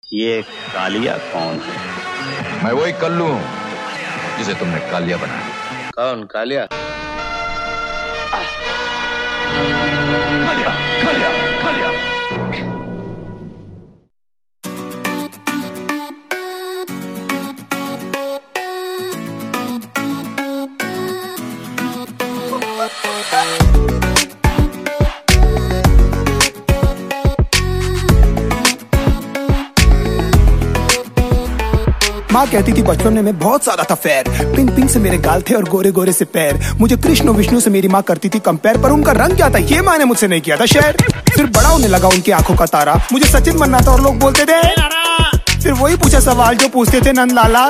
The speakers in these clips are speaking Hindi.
ये कालिया कौन है? मैं वही कल्लू हूँ जिसे तुमने कालिया बना दिया। कौन कालिया? कालिया, कालिया, कालिया। माँ कहती थी बचपन में मैं बहुत सारा था फेयर, पिंक पिंक से मेरे गाल थे और गोरे गोरे से पैर। मुझे कृष्ण और विष्णु से मेरी माँ करती थी कंपेयर, पर उनका रंग क्या था ये माँ ने मुझसे नहीं किया था शेयर। फिर बड़ा होने लगा उनकी आंखों का तारा, मुझे सचिन बनना था और लोग बोलते थे। फिर वही पूछा सवाल जो पूछते थे नंद लाला,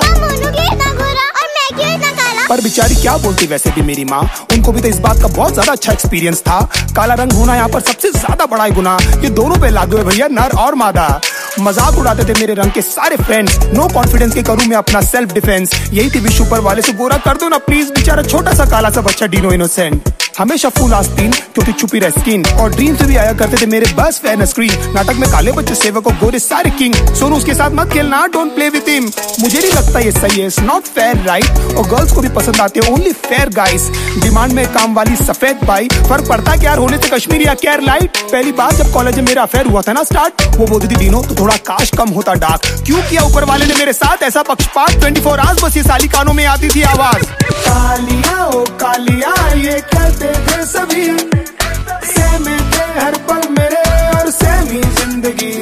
पर बेचारी क्या बोलती वैसे भी मेरी माँ, उनको भी तो इस बात का बहुत ज्यादा अच्छा एक्सपीरियंस था। काला रंग होना यहाँ पर सबसे ज्यादा बड़ा गुना, ये दोनों पे लागू है भैया, नर और मादा। मजाक उड़ाते थे मेरे रंग के सारे फ्रेंड्स, नो कॉन्फिडेंस के करूं मैं अपना सेल्फ डिफेंस। यही थी विश ऊपर वाले से गोरा कर दो ना प्लीज, बेचारा छोटा सा काला सा बच्चा डिनो इनोसेंट। हमेशा फुल आस्तीन क्योंकि छुपी रह स्किन, और ड्रीम से भी आया करते थे मेरे बस फैन स्क्रीन। नाटक में काले बच्चे सेवक और गोरे सारे किंग, सोनू उसके साथ मत खेलना, डोंट प्ले विद हिम। मुझे नहीं लगता ये सही है, इट्स नॉट फेयर राइट। और गर्ल्स को भी पसंद आते हैं ओनली फेयर गाइस, डिमांड में काम वाली सफेद बाई। फर्क पड़ता क्या होने से कश्मीर या केयर लाइट। पहली बार जब कॉलेज में मेरा अफेयर हुआ था ना स्टार्ट, वो बोलती थी डिनो तो थोड़ा काश कम होता डार्क। क्यों किया ऊपर वाले ने मेरे साथ ऐसा पक्षपात, 24 आवर्स बस ये साली कानों में आती थी आवाज। कालिया ओ कालिया ये कहते थे सभी, सेमे थे हर पल मेरे और सेमी जिंदगी।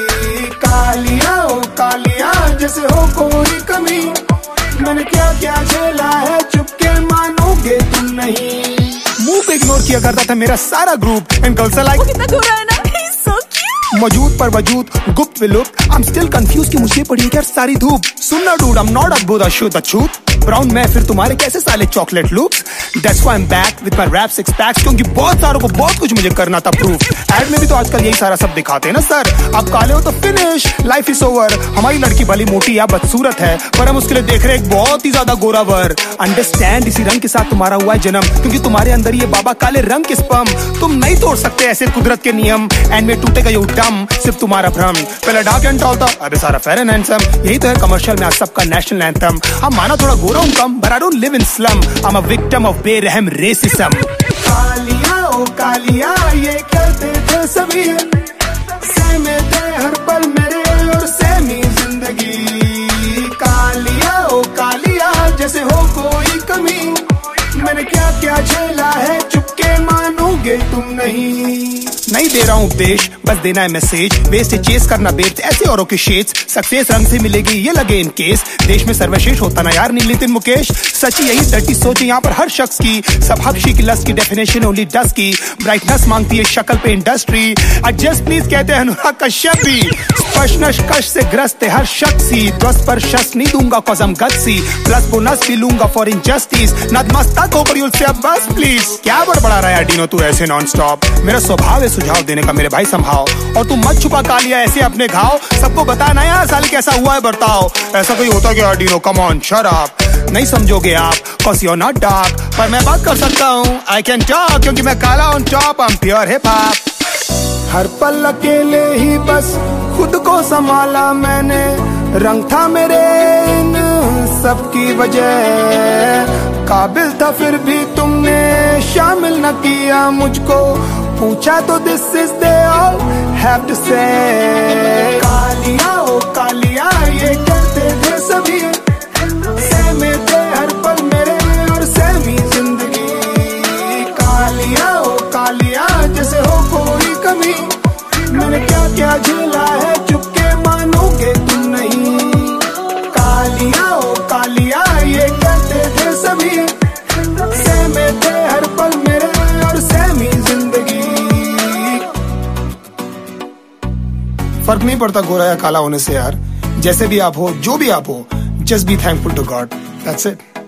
कालिया ओ कालिया जैसे हो कोई कमी, मैंने क्या क्या झेला है चुपके मानोगे तुम नहीं। मुंह पे इग्नोर किया करता था मेरा सारा group, and girls are like कितना गोरा है ना, मौजूद पर वजूद गुप्त विलुप्त। I'm still confused कि मुझे पड़ी क्या सारी धूप। सुनना dude I'm not a Buddha अशुद्ध अछूत, ब्राउन मैं फिर तुम्हारे कैसे साले chocolate loops. That's why I'm back with my rap six packs, क्योंकि बहुत सारों को बहुत कुछ मुझे करना था प्रूफ। एड में भी तो आजकल यही सारा सब दिखाते हैं ना सर, अब काले हो तो फिनिश लाइफ इज ओवर। हमारी लड़की भली मोटी या बदसूरत है, पर हम उसके लिए देख रहे एक बहुत ही ज्यादा गोरा वर। अंडरस्टैंड इसी रंग के साथ तुम्हारा हुआ है जन्म, क्योंकि तुम्हारे अंदर ये बाबा काले रंग के स्पर्म। तुम नहीं तोड़ सकते ऐसे कुदरत के नियम, एंड में टूटेगा ये दम सिर्फ तुम्हारा भ्रम। पहले डार्क एंड टॉल था, अबे सारा फेयर एंड हैंडसम। यही तो है कमर्शियल में आज सबका नेशनल एंथम। हम माना थोड़ा गोरा हूं कम, but I don't live in slum, I'm a victim of बेरहम रेसिज्म। कालिया ओ कालिया ये कहते थे सभी, सेमे थे हर पल मेरे और सेमी जिंदगी। कालिया ओ कालिया जैसे हो कोई कमी, मैंने क्या क्या झेला है चुपके मानोगे तुम नहीं दे रहा हूँ उपदेश, बस देना है मैसेज। वेस्ट चेस करना बेस्ट ऐसे औरों के शेड्स, सक्सेस रंग से मिलेगी ये लगे इन केस। देश में सर्वश्रेष्ठ होता ना यार नितिन मुकेश, सच यही डटी सोच यहाँ पर हर शख्स की। सब हबशी की लस्ट की डेफिनेशन ओनली डस्ट की, ब्राइटनेस मांगती है शक्ल पे इंडस्ट्री। एडजस्ट प्लीज कहते हैं अनुराग कश्यप भी, स्पष्ट कश से ग्रस्त है हर शख्सी। ध्वस्त पर शस्त्र नहीं दूंगा कॉजम गत्सी, प्लस बोनस भी लूंगा फॉर इनजस्टिस। नतमस्तक होकर यूल से अब बस प्लीज। क्या बड़बड़ा रहा है डिनो तू ऐसे नॉन स्टॉप, मेरा स्वभाव है सुझाव देने का मेरे भाई संभाव। और तू मत छुपा कालिया ऐसे अपने घाव, सबको बता ना यार साल कैसा हुआ है बर्ताव। ऐसा कोई होता क्या डिनो, कम ऑन शट अप। नहीं समझोगे आप cause you're not dark, पर मैं बात कर सकता हूँ I can talk, क्योंकि मैं काला on top, I'm pure hip hop। हर पल अकेले ही बस खुद को संभाला मैंने, रंग था मेरे इन सबकी वजह। काबिल था फिर भी तुमने शामिल न किया मुझको, पूछा तो this is they all have to say. कालिया ओ कालिया ये कहते थे सभी, सेमे थे हर पल मेरे और सेमी जिंदगी। कालिया ओ कालिया जैसे हो कोई कमी, मैंने क्या क्या झेला है चुपके मानोगे तुम नहीं। कालिया ओ कालिया ये कहते थे सभी, सेमे थे हर पल मेरे और सेमी जिंदगी। फर्क नहीं पड़ता गोरा या काला होने से यार, जैसे भी आप हो जो भी आप हो, just be thankful to God, that's it।